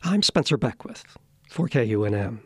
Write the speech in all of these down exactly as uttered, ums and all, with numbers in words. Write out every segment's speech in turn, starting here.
I'm Spencer Beckwith for K U N M.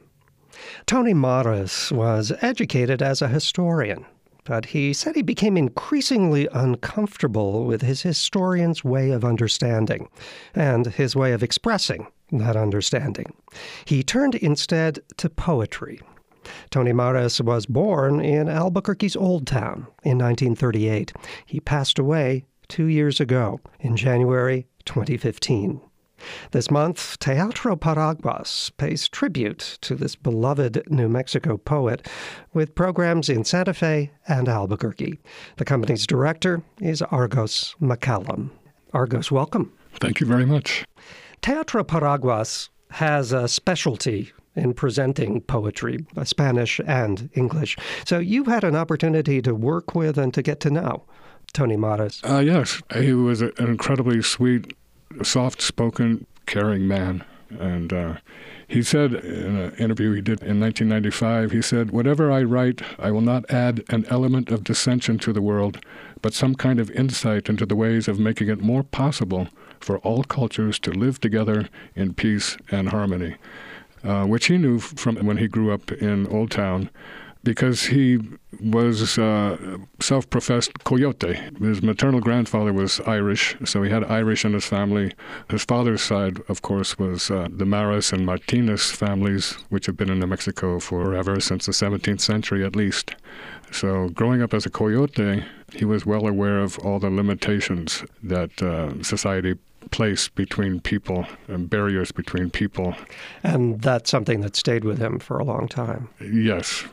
Tony Mares was educated as a historian, but he said he became increasingly uncomfortable with his historian's way of understanding and his way of expressing that understanding. He turned instead to poetry. Tony Mares was born in Albuquerque's Old Town in nineteen thirty-eight. He passed away two years ago in January twenty fifteen. This month, Teatro Paraguas pays tribute to this beloved New Mexico poet with programs in Santa Fe and Albuquerque. The company's director is Argos McCallum. Argos, welcome. Thank you very much. Teatro Paraguas has a specialty in presenting poetry, Spanish and English. So you had an opportunity to work with and to get to know Tony Mares. Uh, yes, he was a, an incredibly sweet, soft-spoken, caring man. And uh, he said in an interview he did in nineteen ninety-five, he said, "Whatever I write, I will not add an element of dissension to the world, but some kind of insight into the ways of making it more possible for all cultures to live together in peace and harmony," uh, which he knew from when he grew up in Old Town, because he was uh, self-professed coyote. His maternal grandfather was Irish, so he had Irish in his family. His father's side, of course, was uh, the Mares and Martinez families, which have been in New Mexico forever, since the seventeenth century at least. So growing up as a coyote, he was well aware of all the limitations that uh, society placed between people and barriers between people. And that's something that stayed with him for a long time. Yes.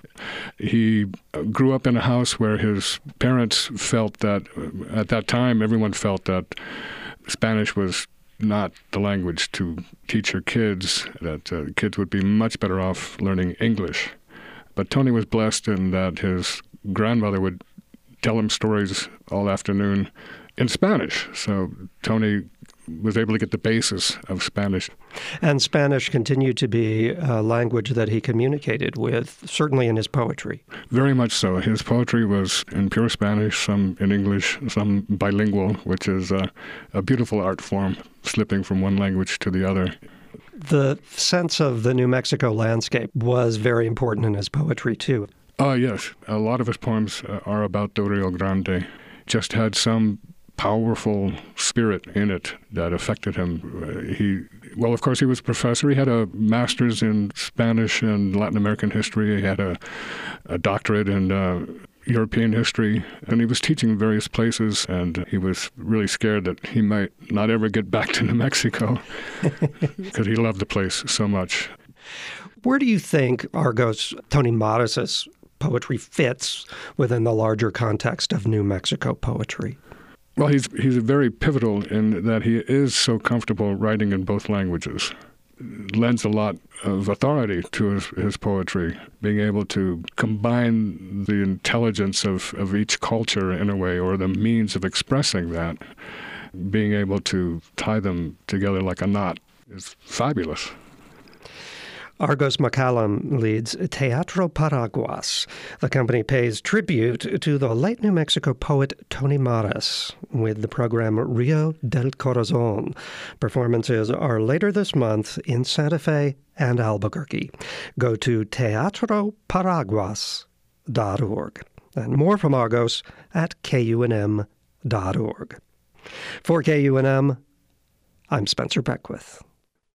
He grew up in a house where his parents felt that, at that time, everyone felt that Spanish was not the language to teach your kids, that uh, kids would be much better off learning English. But Tony was blessed in that his grandmother would tell him stories all afternoon in Spanish. So Tony was able to get the basis of Spanish. And Spanish continued to be a language that he communicated with, certainly in his poetry. Very much so. His poetry was in pure Spanish, some in English, some bilingual, which is a, a beautiful art form, slipping from one language to the other. The sense of the New Mexico landscape was very important in his poetry, too. Oh, yes. A lot of his poems are about the Rio Grande. Just had some powerful spirit in it that affected him. He, well, of course, he was a professor. He had a master's in Spanish and Latin American history. He had a, a doctorate in uh, European history, and he was teaching in various places, and he was really scared that he might not ever get back to New Mexico because he loved the place so much. Where do you think Argos, Tony Mares' poetry fits within the larger context of New Mexico poetry? Well, he's he's very pivotal in that he is so comfortable writing in both languages. It lends a lot of authority to his, his poetry, being able to combine the intelligence of, of each culture in a way, or the means of expressing that, being able to tie them together like a knot is fabulous. Argos McCallum leads Teatro Paraguas. The company pays tribute to the late New Mexico poet Tony Mares with the program Rio del Corazon. Performances are later this month in Santa Fe and Albuquerque. Go to teatro paraguas dot org. And more from Argos at K U N M dot org. For K U N M, I'm Spencer Beckwith.